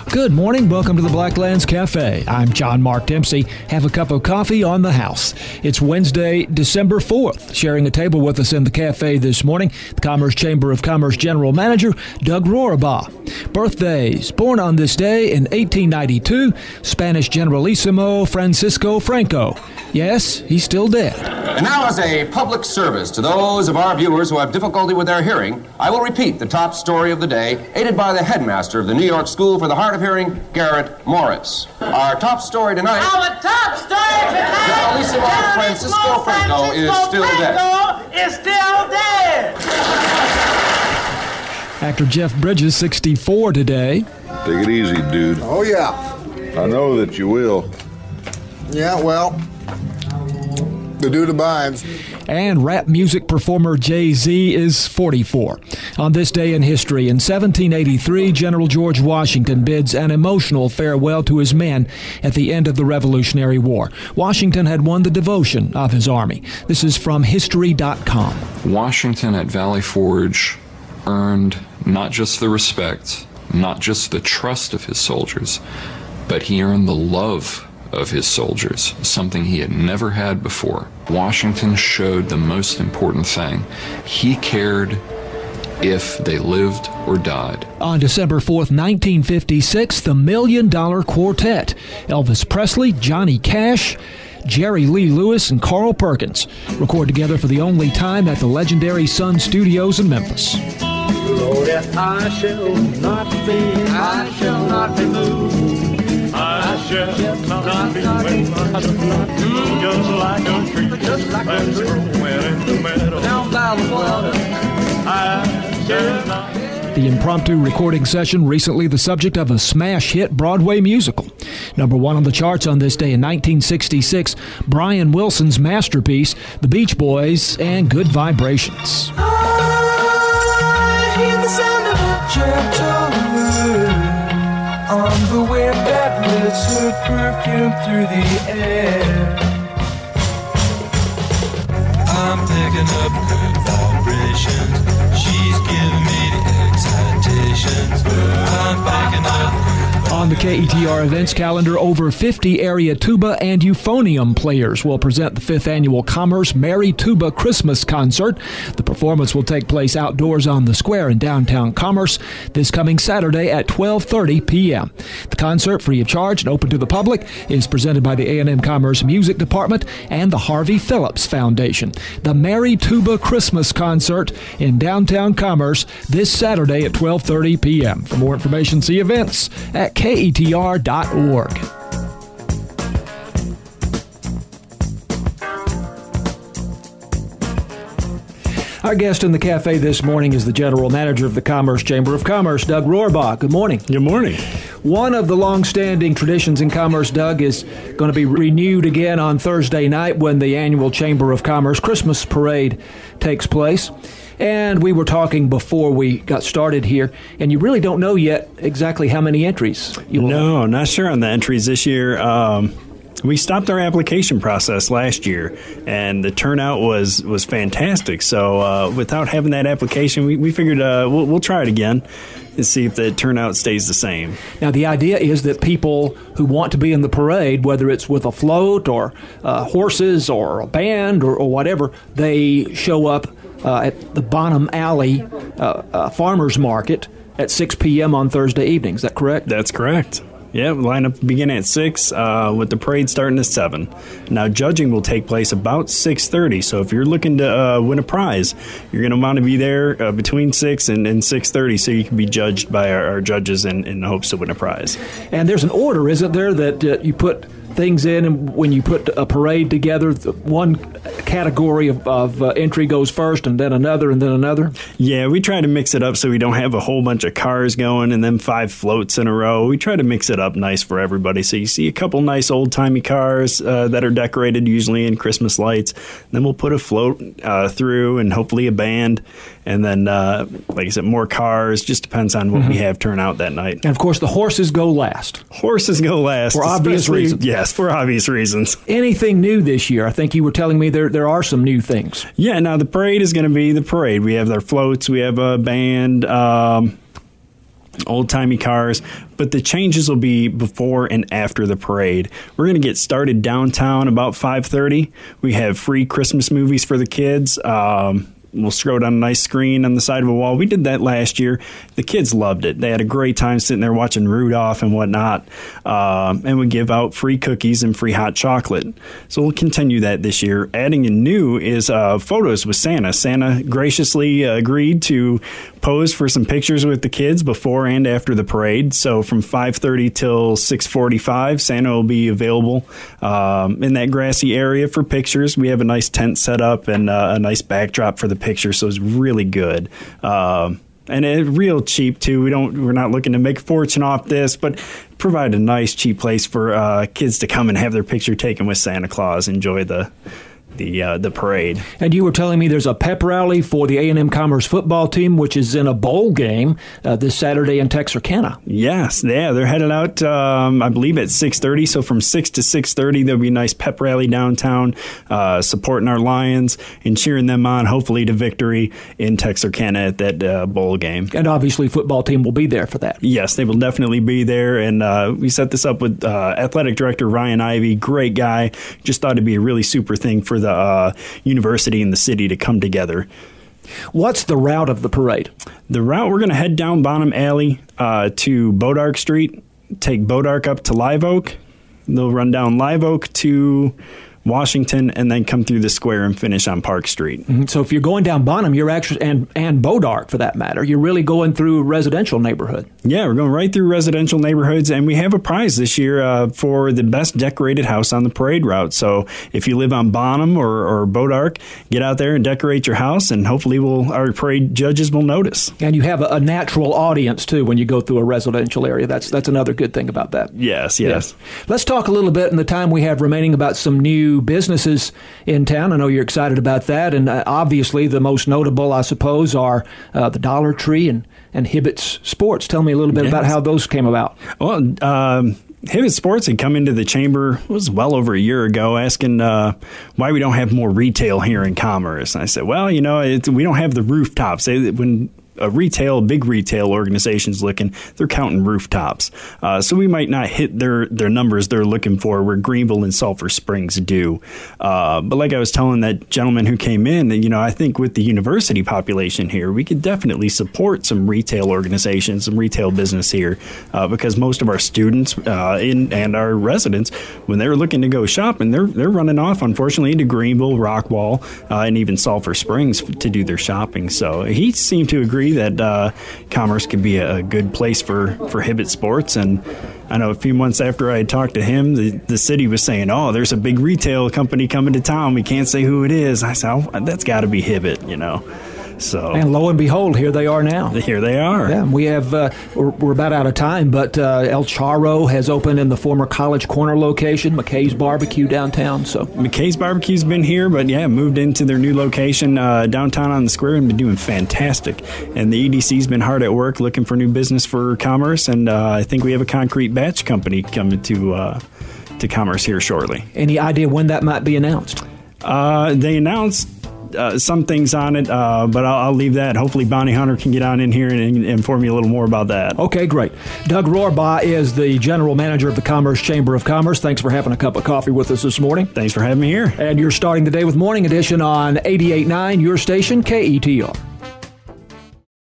Good morning. Welcome to the Blacklands Cafe. I'm John Mark Dempsey. Have a cup of coffee on the house. It's Wednesday, December 4th. Sharing a table with us in the cafe this morning, the Commerce Chamber of Commerce General Manager, Doug Rohrabaugh. Birthdays. Born on this day in 1892, Spanish Generalissimo Francisco Franco. Yes, he's still dead. And now, as a public service to those of our viewers who have difficulty with their hearing, I will repeat the top story of the day, aided by the headmaster of the New York School for the Hard of Hearing, Garrett Morris. Our top story tonight... Our top story tonight... Generalissimo Francisco Franco is still dead. Actor Jeff Bridges, 64 today. Take it easy, dude. Oh, yeah. I know that you will. Yeah, well, the dude abides. And rap music performer Jay-Z is 44. On this day in history, in 1783, General George Washington bids an emotional farewell to his men at the end of the Revolutionary War. Washington had won the devotion of his army. This is from History.com. Washington at Valley Forge earned not just the respect, not just the trust of his soldiers, but he earned the love of his soldiers, something he had never had before. Washington showed the most important thing. He cared if they lived or died. On December 4th, 1956, the $1 Million Quartet. Elvis Presley, Johnny Cash, Jerry Lee Lewis, and Carl Perkins record together for the only time at the legendary Sun Studios in Memphis. Lord, I shall not be moved. I shall not be moved. Just like a tree that's growing in the meadow. Down by the water. I shall not. The impromptu recording session recently the subject of a smash hit Broadway musical. Number one on the charts on this day in 1966, Brian Wilson's masterpiece, The Beach Boys and Good Vibrations. I hear the sound of a gentle wind on the wind that lifts her perfume through the air. I'm picking up good vibrations. She's giving me the excitations. I'm picking up. On the KETR events calendar, over 50 area tuba and euphonium players will present the 5th annual Commerce Merry Tuba Christmas Concert. The performance will take place outdoors on the square in downtown Commerce this coming Saturday at 12:30 p.m. The concert, free of charge and open to the public, is presented by the A&M Commerce Music Department and the Harvey Phillips Foundation. The Merry Tuba Christmas Concert in downtown Commerce this Saturday at 12:30 p.m. For more information, see events at KETR.org. Our guest in the cafe this morning is the General Manager of the Commerce Chamber of Commerce, Doug Rohrabaugh. Good morning. Good morning. One of the long-standing traditions in commerce, Doug, is going to be renewed again on Thursday night when the annual Chamber of Commerce Christmas Parade takes place. And we were talking before we got started here, and you really don't know yet exactly how many entries you will have. No, not sure on the entries this year. We stopped our application process last year, and the turnout was fantastic. So without having that application, we figured we'll try it again and see if the turnout stays the same. Now, the idea is that people who want to be in the parade, whether it's with a float or horses or a band or whatever, they show up at the Bonham Alley Farmers Market at 6 p.m. on Thursday evening. Is that correct? That's correct. Yeah, lineup beginning at 6 with the parade starting at 7. Now, judging will take place about 6:30, so if you're looking to win a prize, you're going to want to be there between 6 and 6:30 so you can be judged by our judges in hopes to win a prize. And there's an order, isn't there, that you put things in, and when you put a parade together, one category of entry goes first, and then another, and then another? Yeah, we try to mix it up so we don't have a whole bunch of cars going and then 5 floats in a row. We try to mix it up nice for everybody. So you see a couple nice old-timey cars that are decorated usually in Christmas lights. Then we'll put a float through and hopefully a band. And then, like I said, more cars. Just depends on what we have turn out that night. And, of course, the horses go last. Horses go last. For obvious reasons. Yes, for obvious reasons. Anything new this year? I think you were telling me there are some new things. Yeah, now the parade is going to be the parade. We have our floats. We have a band. old-timey cars, but the changes will be before and after the parade. We're going to get started downtown about 5:30. We have free Christmas movies for the kids. We'll throw it on a nice screen on the side of a wall. We did that last year. The kids loved it. They had a great time sitting there watching Rudolph and whatnot. And we give out free cookies and free hot chocolate. So we'll continue that this year. Adding in new is photos with Santa. Santa graciously agreed to pose for some pictures with the kids before and after the parade. So from 5:30 till 6:45, Santa will be available in that grassy area for pictures. We have a nice tent set up and a nice backdrop for the picture, so it's really good. And it's real cheap too. We're not looking to make a fortune off this, but provide a nice cheap place for kids to come and have their picture taken with Santa Claus. Enjoy the parade. And you were telling me there's a pep rally for the A&M Commerce football team, which is in a bowl game this Saturday in Texarkana. Yes, yeah, they're headed out, I believe, at 6:30. So from 6 to 6:30, there'll be a nice pep rally downtown, supporting our Lions and cheering them on, hopefully to victory in Texarkana at that bowl game. And obviously, football team will be there for that. Yes, they will definitely be there. And we set this up with athletic director Ryan Ivey, great guy. Just thought it'd be a really super thing for the university and the city to come together. What's the route of the parade? The route, we're going to head down Bonham Alley to Bodark Street, take Bodark up to Live Oak. They'll run down Live Oak to Washington and then come through the square and finish on Park Street. Mm-hmm. So if you're going down Bonham, you're actually, and Bodark for that matter, you're really going through a residential neighborhood. Yeah, we're going right through residential neighborhoods, and we have a prize this year for the best decorated house on the parade route. So if you live on Bonham or Bodark, get out there and decorate your house, and hopefully our parade judges will notice. And you have a natural audience, too, when you go through a residential area. That's another good thing about that. Yes. Let's talk a little bit in the time we have remaining about some new businesses in town. I know you're excited about that, and obviously the most notable, I suppose, are the Dollar Tree and Hibbett's Sports. Tell me a little bit about how those came about. Well, Hibbett's Sports had come into the chamber, it was well over a year ago, asking why we don't have more retail here in Commerce. And I said, well, we don't have the rooftops. When a big retail organization's looking, they're counting rooftops. So we might not hit their numbers they're looking for where Greenville and Sulphur Springs do. But like I was telling that gentleman who came in, I think with the university population here, we could definitely support some retail organizations, some retail business here, because most of our students and our residents, when they're looking to go shopping, they're running off, unfortunately, into Greenville, Rockwall, and even Sulphur Springs to do their shopping. So he seemed to agree that Commerce could be a good place for Hibbett Sports. And I know a few months after I had talked to him, the city was saying, oh, there's a big retail company coming to town. We can't say who it is. I said, oh, that's got to be Hibbett, So, and lo and behold, here they are now. Here they are. Yeah, we have, we're about out of time, but El Charro has opened in the former College Corner location, McKay's Barbecue downtown. So McKay's Barbecue's been here, but moved into their new location downtown on the square and been doing fantastic. And the EDC's been hard at work looking for new business for Commerce, and I think we have a concrete batch company coming to Commerce here shortly. Any idea when that might be announced? They announced some things on it, but I'll leave that. Hopefully Bonnie Hunter can get on in here and inform you a little more about that. Okay, great. Doug Rohrbaugh is the General Manager of the Commerce Chamber of Commerce. Thanks for having a cup of coffee with us this morning. Thanks for having me here. And you're starting the day with Morning Edition on 88.9, your station, KETR.